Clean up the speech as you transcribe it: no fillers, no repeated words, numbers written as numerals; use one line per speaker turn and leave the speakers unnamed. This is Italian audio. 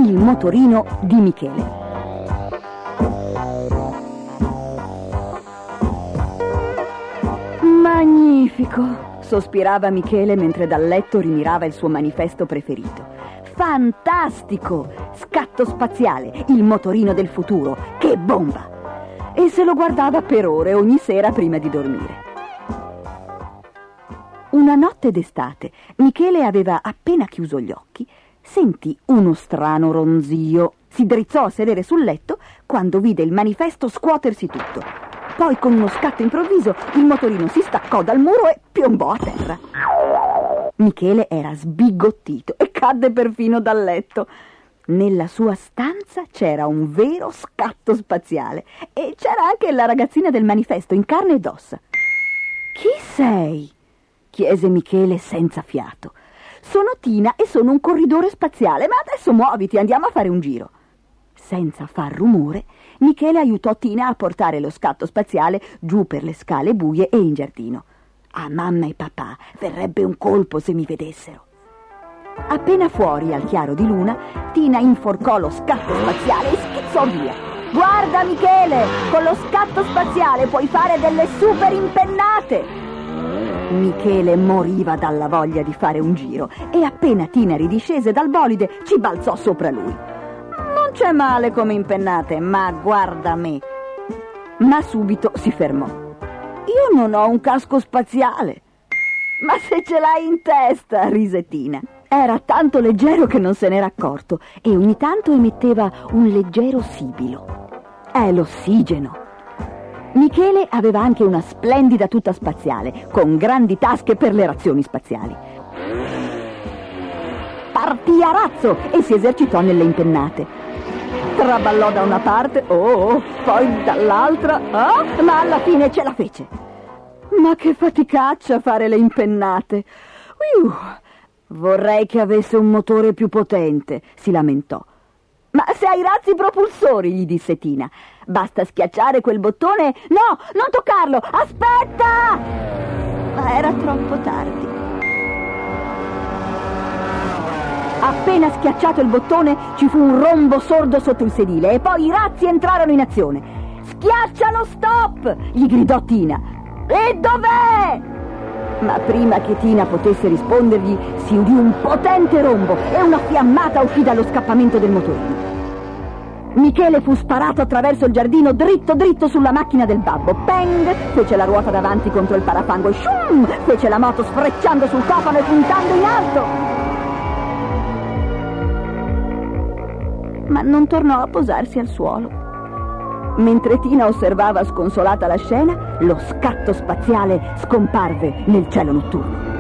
il motorino di Michele. Magnifico, sospirava Michele mentre dal letto rimirava il suo manifesto preferito. Fantastico! Scatto spaziale, il motorino del futuro, che bomba! E se lo guardava per ore ogni sera prima di dormire. Una notte d'estate, Michele aveva appena chiuso gli occhi, sentì uno strano ronzio. Si drizzò a sedere sul letto quando vide il manifesto scuotersi tutto. Poi, con uno scatto improvviso, il motorino si staccò dal muro e piombò a terra. Michele era sbigottito e cadde perfino dal letto. Nella sua stanza c'era un vero scatto spaziale e c'era anche la ragazzina del manifesto in carne ed ossa. «Chi sei?» chiese Michele senza fiato. «Sono Tina e sono un corridore spaziale, ma adesso muoviti, andiamo a fare un giro». Senza far rumore, Michele aiutò Tina a portare lo scatto spaziale giù per le scale buie e in giardino. A mamma e papà verrebbe un colpo se mi vedessero. Appena fuori al chiaro di luna, Tina inforcò lo scatto spaziale e schizzò via. «Guarda Michele, con lo scatto spaziale puoi fare delle super impennate!» Michele moriva dalla voglia di fare un giro e appena Tina ridiscese dal bolide ci balzò sopra lui. «Non c'è male come impennate, ma guarda me!» Ma subito si fermò. «Io non ho un casco spaziale!» «Ma se ce l'hai in testa!» rise Tina. Era tanto leggero che non se n'era accorto e ogni tanto emetteva un leggero sibilo. È l'ossigeno. Michele aveva anche una splendida tuta spaziale, con grandi tasche per le razioni spaziali. Partì a razzo e si esercitò nelle impennate. Traballò da una parte, poi dall'altra, ma alla fine ce la fece. Ma che faticaccia fare le impennate! Vorrei che avesse un motore più potente, si lamentò. «Ma se hai razzi propulsori», gli disse Tina. «Basta schiacciare quel bottone». «No, non toccarlo! Aspetta!» Ma era troppo tardi. Appena schiacciato il bottone ci fu un rombo sordo sotto il sedile e poi i razzi entrarono in azione. «Schiaccia lo stop!» gli gridò Tina. «E dov'è?» Ma prima che Tina potesse rispondergli si udì un potente rombo e una fiammata uscì dallo scappamento del motorino. Michele fu sparato attraverso il giardino dritto sulla macchina del babbo. Peng! Fece la ruota davanti contro il parafango e shum! Fece la moto sfrecciando sul cofano e puntando in alto. Ma non tornò a posarsi al suolo. Mentre Tina osservava sconsolata la scena, lo scatto spaziale scomparve nel cielo notturno.